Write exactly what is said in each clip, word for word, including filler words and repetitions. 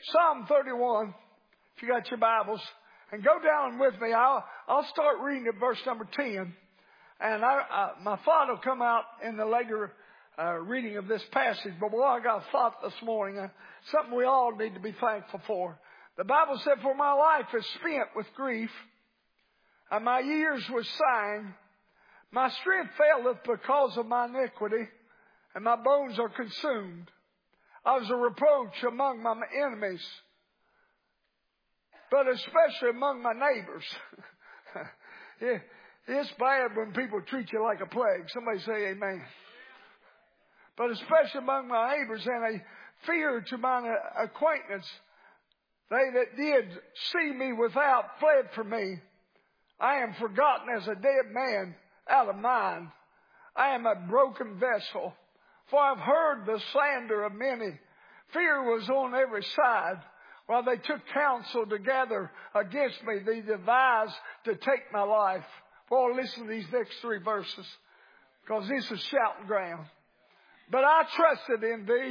Psalm thirty-one, if you got your Bibles, and go down with me. I'll, I'll start reading at verse number ten. And I, uh, my thought will come out in the later uh, reading of this passage. But boy, I got a thought this morning. Uh, something we all need to be thankful for. The Bible said, for my life is spent with grief, and my years with sighing. My strength faileth because of my iniquity, and my bones are consumed. I was a reproach among my enemies, but especially among my neighbors. Yeah, it's bad when people treat you like a plague. Somebody say amen. But especially among my neighbors, and a fear to mine acquaintance. They that did see me without fled from me. I am forgotten as a dead man out of mind. I am a broken vessel, for I've heard the slander of many. Fear was on every side, while they took counsel together against me. They devised to take my life. Boy, listen to these next three verses, because this is shouting ground. But I trusted in thee,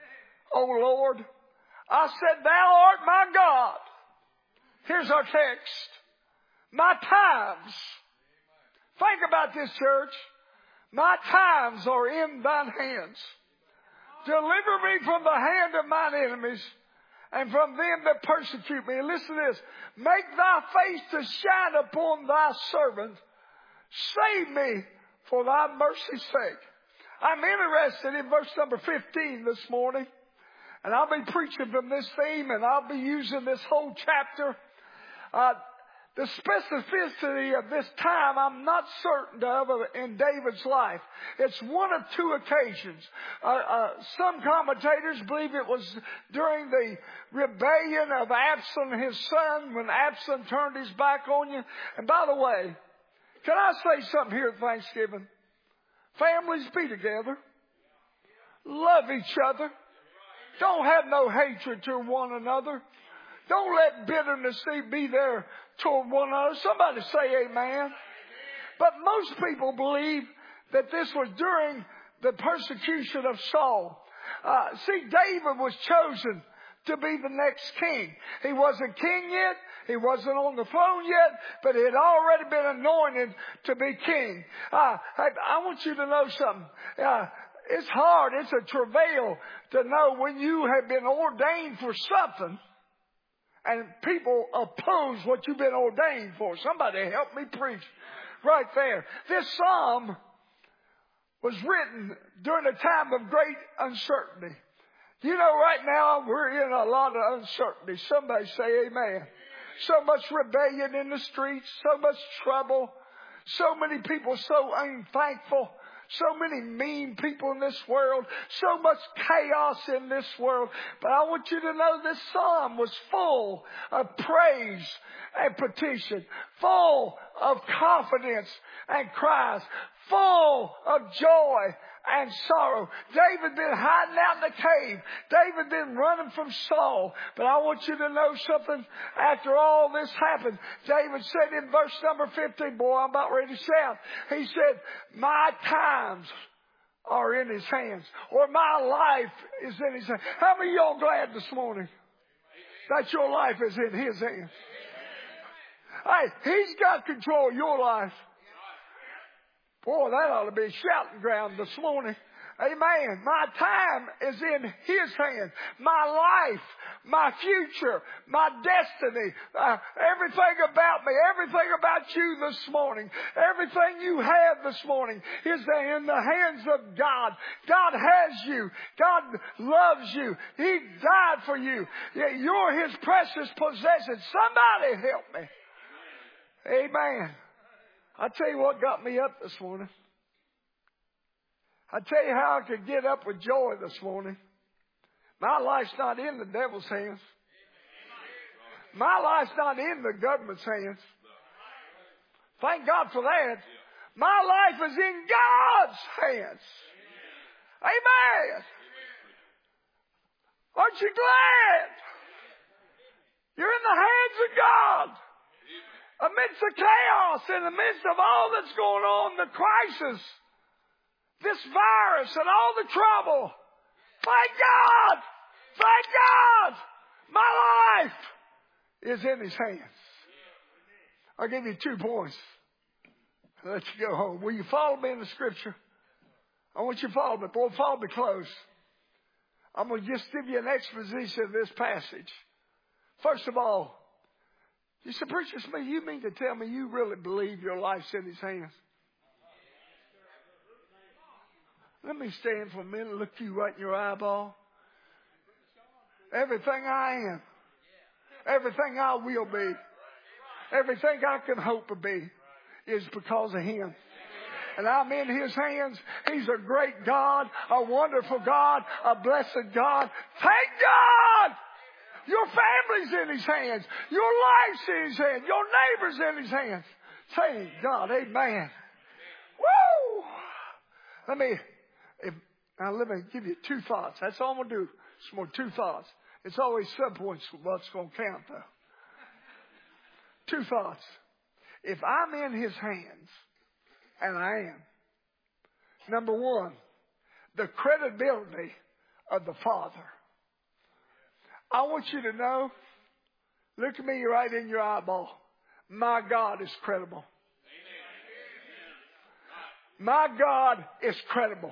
O Lord. I said, thou art my God. Here's our text. My times. Think about this, church. My times are in thine hands. Deliver me from the hand of mine enemies, and from them that persecute me. And listen to this. Make thy face to shine upon thy servant. Save me for thy mercy's sake. I'm interested in verse number fifteen this morning. And I'll be preaching from this theme, and I'll be using this whole chapter. Uh, the specificity of this time I'm not certain of in David's life. It's one of two occasions. Uh, uh, some commentators believe it was during the rebellion of Absalom, his son, when Absalom turned his back on you. And by the way, can I say something here at Thanksgiving? Families, be together. Love each other. Don't have no hatred to one another. Don't let bitterness be there toward one another. Somebody say amen. But most people believe that this was during the persecution of Saul. Uh, see, David was chosen to be the next king. He wasn't king yet. He wasn't on the throne yet, but he had already been anointed to be king. Uh, I, I want you to know something. Uh, It's hard. It's a travail to know when you have been ordained for something and people oppose what you've been ordained for. Somebody help me preach right there. This psalm was written during a time of great uncertainty. You know, right now we're in a lot of uncertainty. Somebody say amen. So much rebellion in the streets, so much trouble, so many people so unthankful. So many mean people in this world. So much chaos in this world. But I want you to know this psalm was full of praise and petition. Full of confidence and cries. Full of joy and sorrow. David been hiding out in the cave. David been running from Saul. But I want you to know something. After all this happened, David said in verse number fifteen, boy, I'm about ready to shout. He said, my times are in his hands. Or my life is in his hands. How many of y'all glad this morning that your life is in his hands? Hey, he's got control of your life. Boy, that ought to be shouting ground this morning. Amen. My time is in his hand. My life, my future, my destiny, uh, everything about me, everything about you this morning, everything you have this morning is in the hands of God. God has you. God loves you. He died for you. You're his precious possession. Somebody help me. Amen. I tell you what got me up this morning. I tell you how I could get up with joy this morning. My life's not in the devil's hands. My life's not in the government's hands. Thank God for that. My life is in God's hands. Amen. Aren't you glad? You're in the hands of God. Amidst the chaos, in the midst of all that's going on, the crisis, this virus and all the trouble. Thank God! Thank God! My is in His hands. I'll give you two points. I'll let you go home. Will you follow me in the Scripture? I want you to follow me. Boy, follow me close. I'm going to just give you an exposition of this passage. First of all, you said, Preacher Smith, you mean to tell me you really believe your life's in His hands? Let me stand for a minute and look you right in your eyeball. Everything I am, everything I will be, everything I can hope to be is because of Him. And I'm in His hands. He's a great God, a wonderful God, a blessed God. Thank God! Your family's in His hands. Your life's in His hands. Your neighbor's in His hands. Thank God. Amen. Woo! Let me, if, now let me give you two thoughts. That's all I'm going to do. It's more two thoughts. It's always subpoints what's going to count, though. Two thoughts. If I'm in His hands, and I am, number one, the credibility of the Father. I want you to know, look at me right in your eyeball. My God is credible. My God is credible.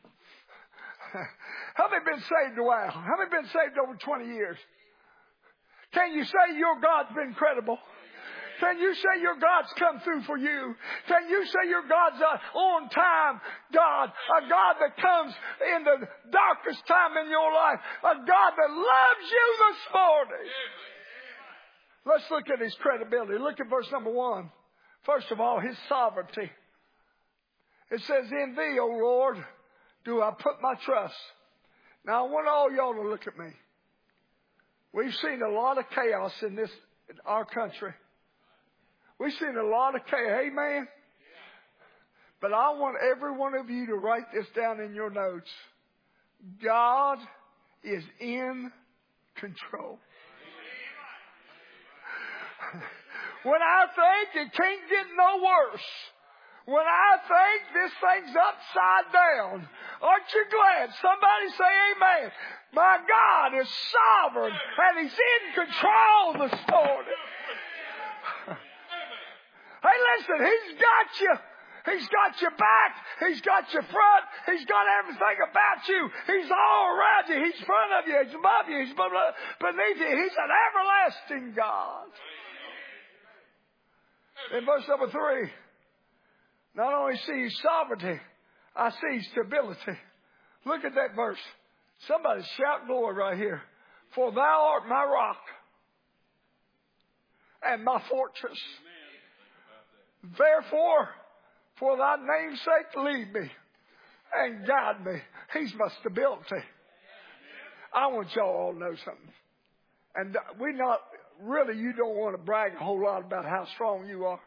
How many been saved a while? How many been saved over twenty years? Can you say your God's been credible? Can you say your God's come through for you? Can you say your God's an on-time God? A God that comes in the darkest time in your life. A God that loves you this morning. Let's look at His credibility. Look at verse number one. First of all, His sovereignty. It says, in Thee, O Lord, do I put my trust. Now, I want all y'all to look at me. We've seen a lot of chaos in this, in our country. We've seen a lot of chaos. Amen? But I want every one of you to write this down in your notes. God is in control. When I think it can't get no worse, when I think this thing's upside down, aren't you glad? Somebody say amen. My God is sovereign and He's in control this morning. Hey, listen, He's got you. He's got your back. He's got your front. He's got everything about you. He's all around you. He's in front of you. He's above you. He's beneath you. He's an everlasting God. In verse number three, not only see His sovereignty, I see stability. Look at that verse. Somebody shout glory right here. For Thou art my rock and my fortress. Therefore, for Thy name's sake, lead me and guide me. He's my stability. I want y'all all to know something. And we not, really, you don't want to brag a whole lot about how strong you are.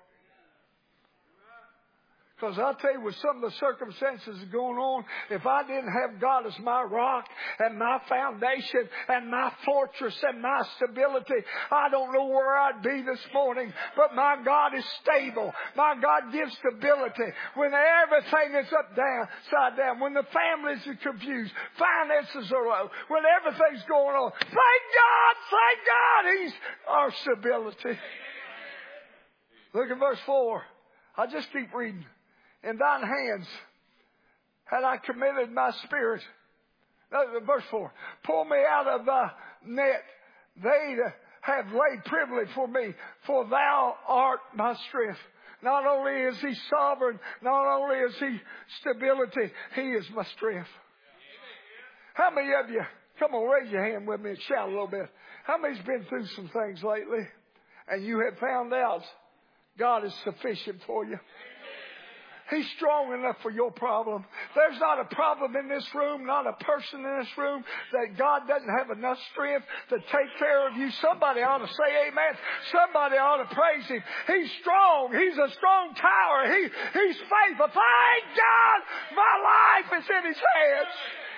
Because I'll tell you, with some of the circumstances going on, if I didn't have God as my rock and my foundation and my fortress and my stability, I don't know where I'd be this morning. But my God is stable. My God gives stability. When everything is up down, side down, when the families are confused, finances are low, when everything's going on, thank God, thank God, He's our stability. Look at verse four. I'll just keep reading. In Thine hands had I committed my spirit. Verse four. Pull me out of Thy net. They have laid privily for me, for Thou art my strength. Not only is He sovereign, not only is He stability, He is my strength. How many of you, come on, raise your hand with me and shout a little bit. How many's been through some things lately and you have found out God is sufficient for you? He's strong enough for your problem. There's not a problem in this room, not a person in this room that God doesn't have enough strength to take care of you. Somebody ought to say amen. Somebody ought to praise Him. He's strong. He's a strong tower. He, he's faithful. Thank God my life is in His hands.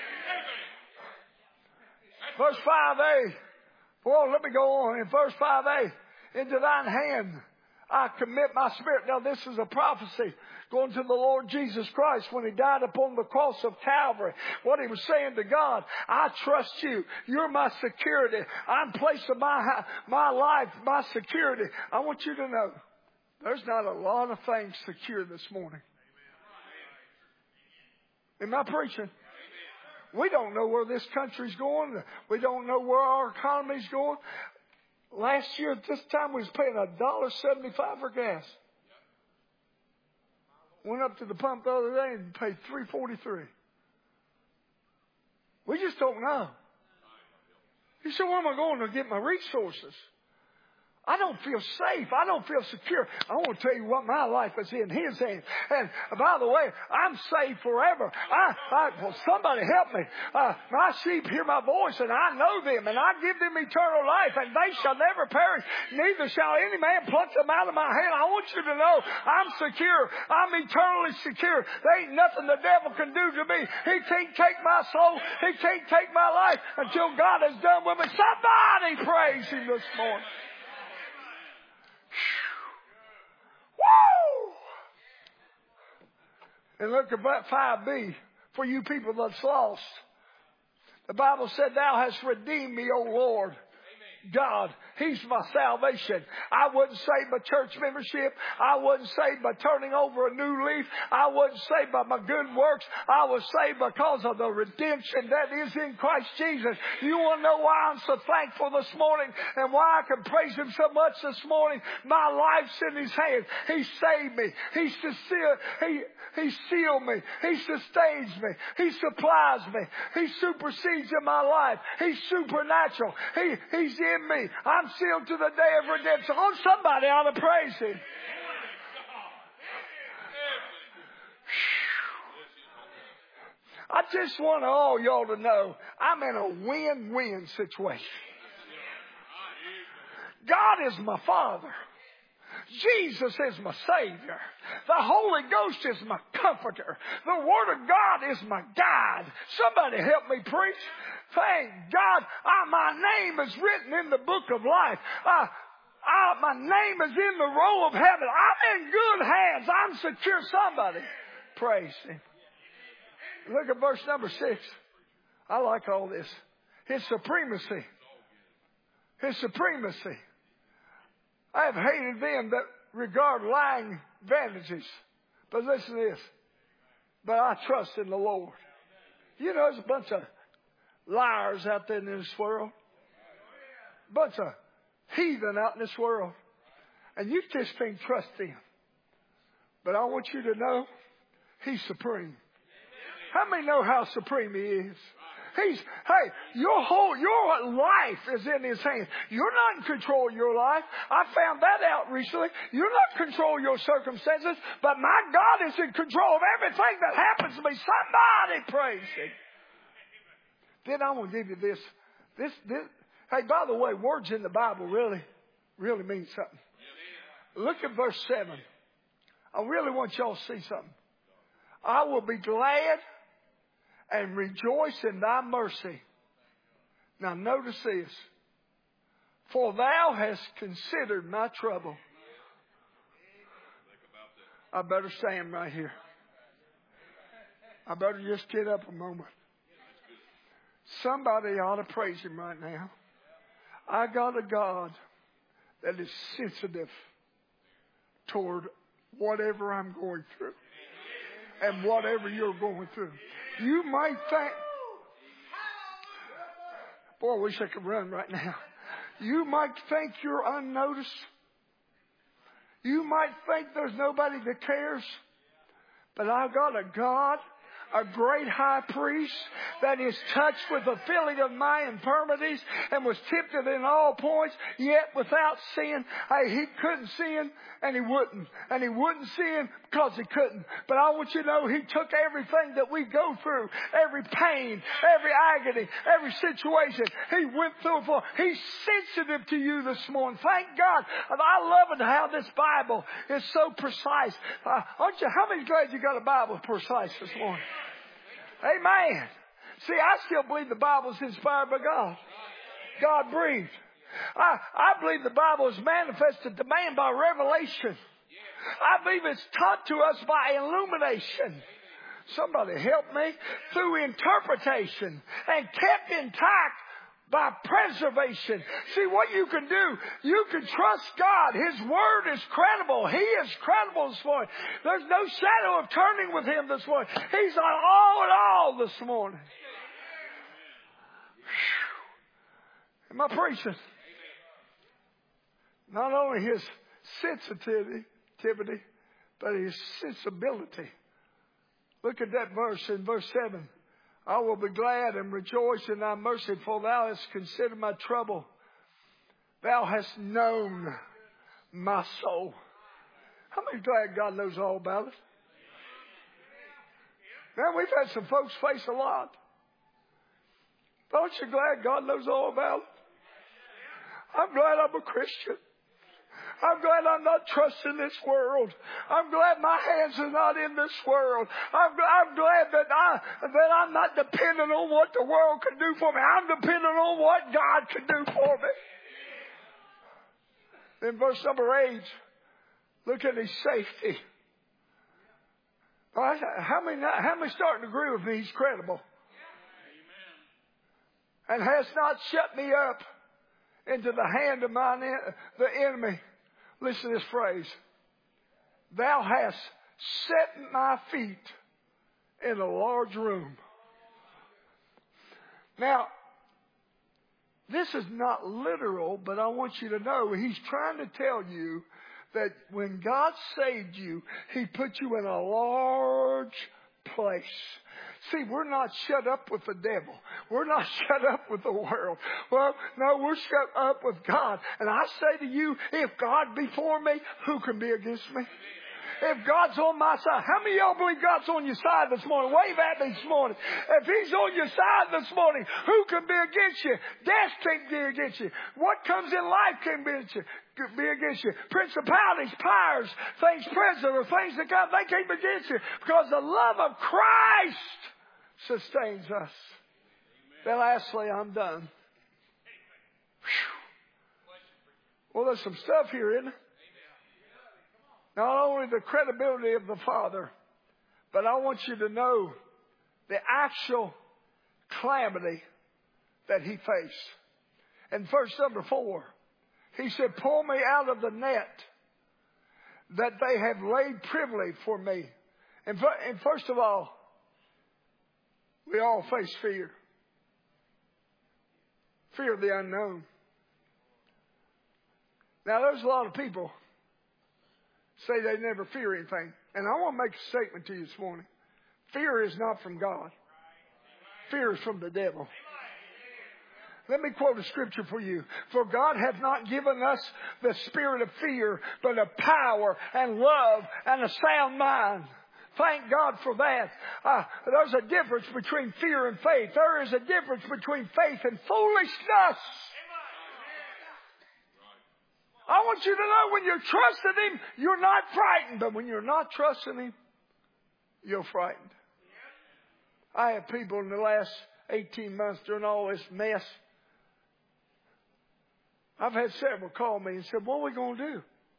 Verse five a. Well, let me go on. In verse five a. Into Thine hand I commit my spirit. Now this is a prophecy going to the Lord Jesus Christ when He died upon the cross of Calvary. What He was saying to God, I trust you. You're my security. I'm placing my, my life, my security. I want you to know there's not a lot of things secure this morning. Am I preaching? We don't know where this country's going. We don't know where our economy's going. Last year at this time we was paying a dollar seventy-five for gas. Went up to the pump the other day and paid three forty-three. We just don't know. You said, where am I going to get my resources? I don't feel safe. I don't feel secure. I want to tell you what my life is in His hands. And by the way, I'm saved forever. I, I well, somebody help me. Uh, my sheep hear my voice, and I know them, and I give them eternal life, and they shall never perish. Neither shall any man pluck them out of my hand. I want you to know I'm secure. I'm eternally secure. There ain't nothing the devil can do to me. He can't take my soul. He can't take my life until God has done with me. Somebody praise Him this morning. Woo! And look at five B, for you people that's lost. The Bible said, Thou hast redeemed me, O Lord. God, He's my salvation. I wasn't saved by church membership. I wasn't saved by turning over a new leaf. I wasn't saved by my good works. I was saved because of the redemption that is in Christ Jesus. You want to know why I'm so thankful this morning and why I can praise Him so much this morning? My life's in His hands. He saved me. He, he, he sealed me. He sustains me. He supplies me. He supersedes in my life. He's supernatural. He, he's in me. I'm sealed to the day of redemption. Oh, somebody ought to praise Him. I just want all y'all to know I'm in a win-win situation. God is my Father. Jesus is my Savior. The Holy Ghost is my comforter. The Word of God is my guide. Somebody help me preach. Thank God, I, my name is written in the book of life. Uh, I, my name is in the roll of heaven. I'm in good hands. I'm secure. Somebody praise Him. Look at verse number six. I like all this. His supremacy. His supremacy. I have hated them that regard lying vantages. But listen to this. But I trust in the Lord. You know, there's a bunch of liars out there in this world. Bunch of heathen out in this world. And you just can't trust them. But I want you to know He's supreme. How many know how supreme He is? He's, hey, your whole, your life is in His hands. You're not in control of your life. I found that out recently. You're not in control of your circumstances, but my God is in control of everything that happens to me. Somebody praise Him. Then I want to give you this. This, this. Hey, by the way, words in the Bible really, really mean something. Look at verse seven. I really want y'all to see something. I will be glad and rejoice in Thy mercy. Now notice this. For Thou hast considered my trouble. I better stand right here. I better just get up a moment. Somebody ought to praise Him right now. I got a God that is sensitive toward whatever I'm going through and whatever you're going through. You might think, boy, I wish I could run right now. You might think you're unnoticed. You might think there's nobody that cares. But I got a God, a great high priest that is touched with the feeling of my infirmities and was tempted in all points, yet without sin. Hey, He couldn't sin and He wouldn't. And He wouldn't sin because He couldn't. But I want you to know He took everything that we go through, every pain, every agony, every situation. He went through it for. He's sensitive to you this morning. Thank God. And I love it how this Bible is so precise. Uh, aren't you? How many glad you got a Bible precise this morning? Amen. See, I still believe the Bible is inspired by God. God breathed. I, I believe the Bible is manifested to man by revelation. I believe it's taught to us by illumination. Somebody help me. Through interpretation and kept intact by preservation. See what you can do. You can trust God. His word is credible. He is credible this morning. There's no shadow of turning with him this morning. He's on all in all this morning. Whew. Am I preaching? Not only his sensitivity, but his sensibility. Look at that verse in verse seven. I will be glad and rejoice in thy mercy, for thou hast considered my trouble. Thou hast known my soul. How many glad God knows all about it? Man, we've had some folks face a lot. Aren't you glad God knows all about it? I'm glad I'm a Christian. I'm glad I'm not trusting this world. I'm glad my hands are not in this world. I'm, I'm glad that, I, that I'm not dependent on what the world can do for me. I'm dependent on what God can do for me. In verse number eight, look at his safety. All right, how many, how many starting to agree with me? He's credible. And has not shut me up into the hand of mine, the enemy. Listen to this phrase. Thou hast set my feet in a large room. Now, this is not literal, but I want you to know he's trying to tell you that when God saved you, he put you in a large place. See, we're not shut up with the devil. We're not shut up with the world. Well, no, we're shut up with God. And I say to you, if God be for me, who can be against me? If God's on my side, how many of y'all believe God's on your side this morning? Wave at me this morning. If he's on your side this morning, who can be against you? Death can't be against you. What comes in life can be against you. Be against you. Principalities, powers, things present or things that come, they can't be against you because the love of Christ sustains us. Then lastly, I'm done. Whew. Well, there's some stuff here, isn't it? Not only the credibility of the Father, but I want you to know the actual calamity that he faced. In verse number four, he said, pull me out of the net that they have laid privily for me. And, and first of all, we all face fear. Fear of the unknown. Now, there's a lot of people say they never fear anything. And I want to make a statement to you this morning. Fear is not from God. Fear is from the devil. Let me quote a scripture for you. For God hath not given us the spirit of fear, but of power and love and a sound mind. Thank God for that. Uh, there's a difference between fear and faith. There is a difference between faith and foolishness. I want you to know when you're trusting him, you're not frightened. But when you're not trusting him, you're frightened. I have people in the last eighteen months during all this mess. I've had several call me and said, what are we going to do?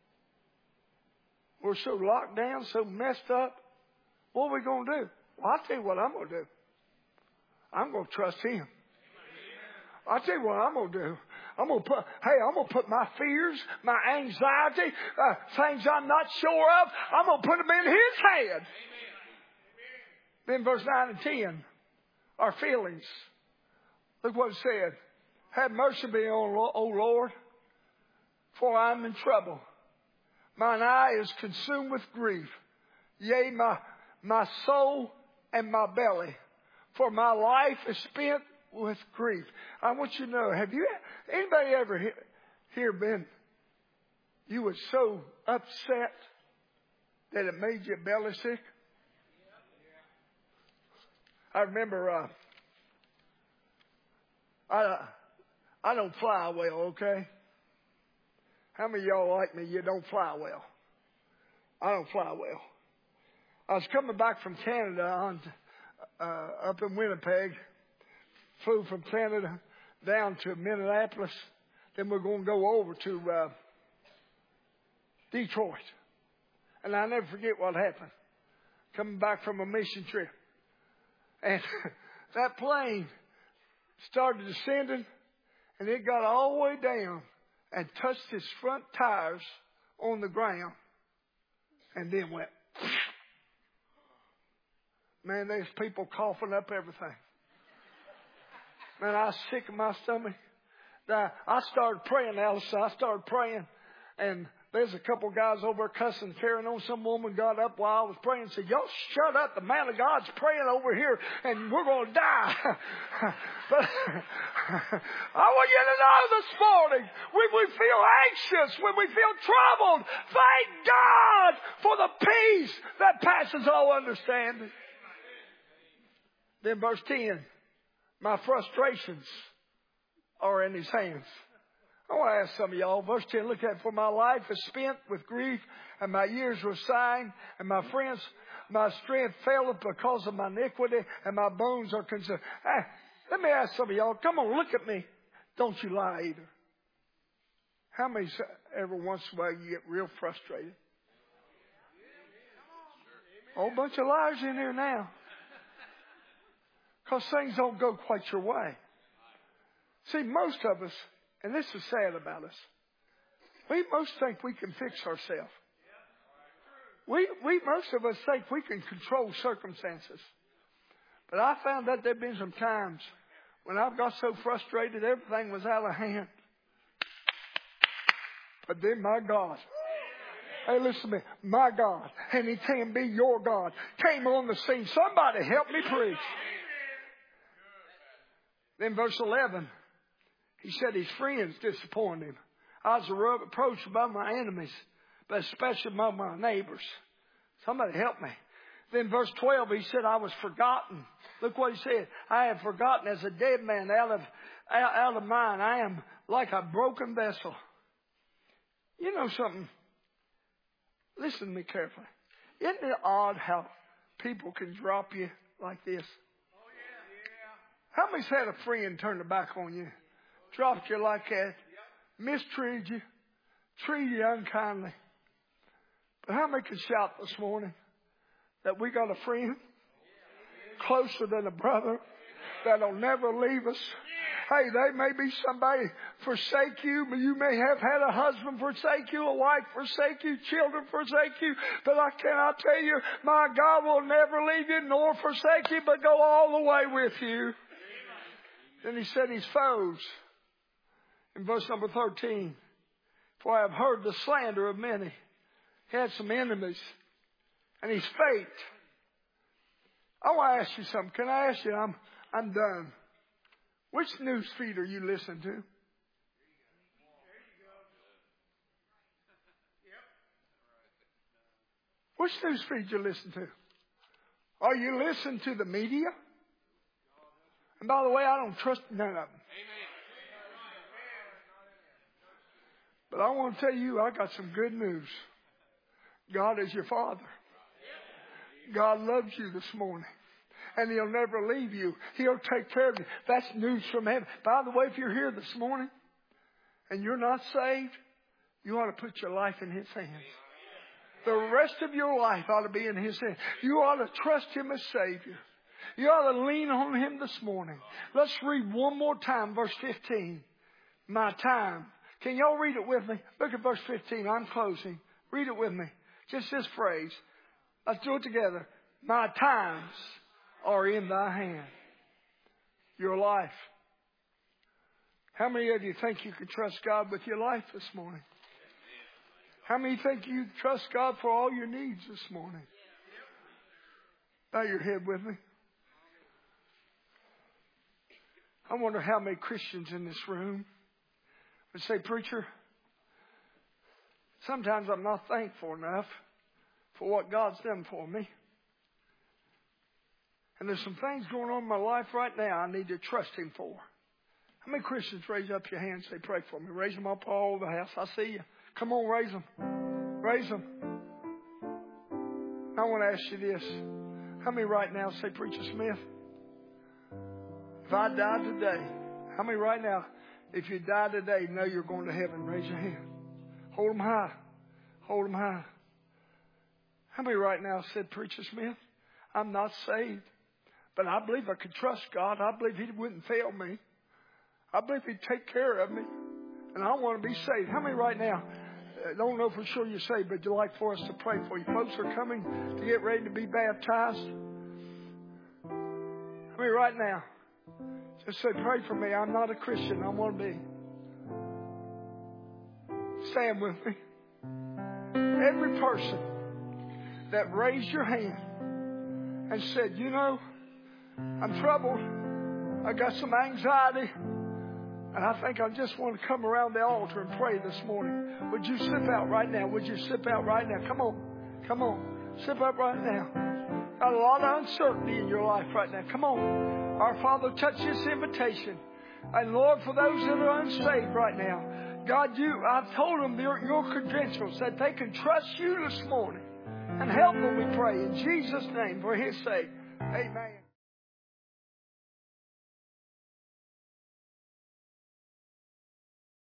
We're so locked down, so messed up. What are we going to do? Well, I'll tell you what I'm going to do. I'm going to trust him. I'll tell you what I'm going to do. I'm going to put, hey, I'm going to put my fears, my anxiety, uh, things I'm not sure of, I'm going to put them in his head. Then verse nine and ten, our feelings. Look what it said. Have mercy be on, O Lord, for I'm in trouble. Mine eye is consumed with grief. Yea, my, my soul and my belly. For my life is spent with grief. I want you to know, have you, anybody ever he, here been, you were so upset that it made you belly sick? I remember, uh, I, I don't fly well, okay? How many of y'all like me, you don't fly well? I don't fly well. I was coming back from Canada on, uh, up in Winnipeg. Flew from Canada down to Minneapolis. Then we're going to go over to uh, Detroit. And I'll never forget what happened. Coming back from a mission trip. And that plane started descending, and it got all the way down and touched its front tires on the ground. And then went. Man, there's people coughing up everything. Man, I was sick in my stomach. Now, I started praying, Allison. I started praying. And there's a couple guys over cussing, carrying on. Some woman got up while I was praying and said, y'all shut up. The man of God's praying over here and we're going to die. But I want you to know this morning, when we feel anxious, when we feel troubled, thank God for the peace that passes all understanding. Then verse ten, my frustrations are in his hands. I want to ask some of y'all, verse ten, look at it. For my life is spent with grief, and my years were sighing, and my friends, my strength faileth because of my iniquity, and my bones are consumed. Hey, let me ask some of y'all, come on, look at me. Don't you lie either. How many every once in a while you get real frustrated? A whole bunch of liars in here now. Because things don't go quite your way. See, most of us, and this is sad about us, we most think we can fix ourselves. We, we, most of us think we can control circumstances. But I found that there have been some times when I've got so frustrated everything was out of hand. But then my God, hey, listen to me, my God, and He can be your God, came on the scene. Somebody help me preach. Then verse eleven, he said his friends disappointed him. I was reproached by my enemies, but especially by my neighbors. Somebody help me. Then verse twelve, he said, I was forgotten. Look what he said. I am forgotten as a dead man out of, out of mine. I am like a broken vessel. You know something? Listen to me carefully. Isn't it odd how people can drop you like this? How many's had a friend turn their back on you, dropped you like that, mistreated you, treated you unkindly? But how many can shout this morning that we got a friend closer than a brother that'll never leave us? Hey, they may be somebody forsake you, but you may have had a husband forsake you, a wife forsake you, children forsake you. But I cannot tell you, my God will never leave you nor forsake you, but go all the way with you. Then he said his foes, in verse number thirteen, for I have heard the slander of many. He had some enemies. And his fate. I want to ask you something. Can I ask you? I'm, I'm done. Which news feed are you listening to? Which news feed you listen to? Are you listening to the media? And by the way, I don't trust none of them. But I want to tell you, I got some good news. God is your Father. God loves you this morning. And He'll never leave you. He'll take care of you. That's news from heaven. By the way, if you're here this morning and you're not saved, you ought to put your life in His hands. The rest of your life ought to be in His hands. You ought to trust Him as Savior. You ought to lean on Him this morning. Let's read one more time, verse fifteen. My time. Can y'all read it with me? Look at verse fifteen. I'm closing. Read it with me. Just this phrase. Let's do it together. My times are in thy hand. Your life. How many of you think you can trust God with your life this morning? How many think you trust God for all your needs this morning? Bow your head with me. I wonder how many Christians in this room would say, preacher, sometimes I'm not thankful enough for what God's done for me. And there's some things going on in my life right now I need to trust Him for. How many Christians raise up your hands and say, pray for me? Raise them up all over the house. I see you. Come on, raise them. Raise them. I want to ask you this. How many right now say, Preacher Smith, if I died today, how many right now, If you die today, know you're going to heaven. Raise your hand. Hold them high. Hold them high. How many right now said, Preacher Smith, I'm not saved, but I believe I could trust God. I believe He wouldn't fail me. I believe He'd take care of me. And I want to be saved. How many right now don't know for sure you're saved, but you'd like for us to pray for you? Folks are coming to get ready to be baptized. How many right now just say, pray for me. I'm not a Christian. I want to be. Stand with me. Every person that raised your hand and said, you know, I'm troubled. I got some anxiety. And I think I just want to come around the altar and pray this morning. Would you slip out right now? Would you slip out right now? Come on. Come on. Slip out right now. Got a lot of uncertainty in your life right now. Come on. Our Father, touch this invitation. And Lord, for those that are unsaved right now, God, you, I've told them your, your credentials that they can trust you this morning. And help them, we pray, in Jesus' name, for His sake. Amen.